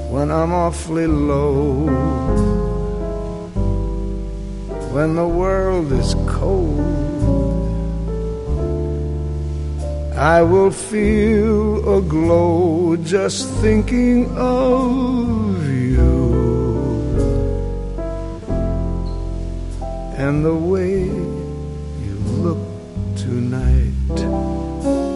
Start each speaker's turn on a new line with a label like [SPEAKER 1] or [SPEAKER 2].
[SPEAKER 1] when I'm awfully low, when the world is cold, I will feel a glow just thinking of you and the way you look tonight.